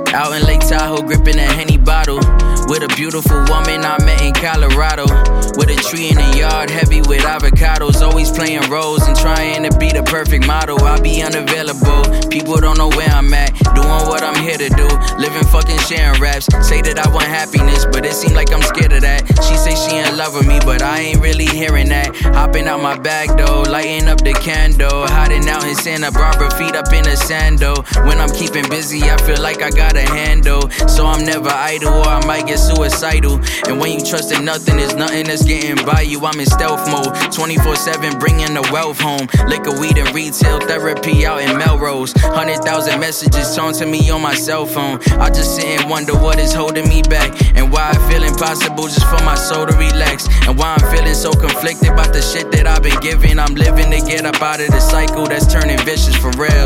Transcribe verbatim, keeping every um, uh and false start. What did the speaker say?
Out in Lake Tahoe, gripping a Henny bottle. With a beautiful woman I met in Colorado. With a tree in the yard, heavy with avocados. Always playing roles and trying to be the perfect model. I be unavailable, people don't know where I'm at. Doing what I'm here to do, living fucking sharing raps. Say that I want happiness, but it seems like I'm scared of that. She say she in love with me, but I ain't really hearing that. Hopping out my bag though, lighting up the candle. Hiding out in Santa Barbara, feet up in the sando. When I'm keeping busy, I feel like I got a handle. So I'm never idle or I might get suicidal. And when you trust in nothing, there's nothing that's getting by you. I'm in stealth mode, twenty-four seven, bringing the wealth home. Liquor, weed, and retail therapy out in Melrose. Hundred thousand messages taunting me on my cell phone. I just sit and wonder what is holding me back, and why I feel impossible just for my soul to relax, and why I'm feeling so conflicted about the shit that I've been given. I'm living to get up out of the cycle that's turning vicious for real.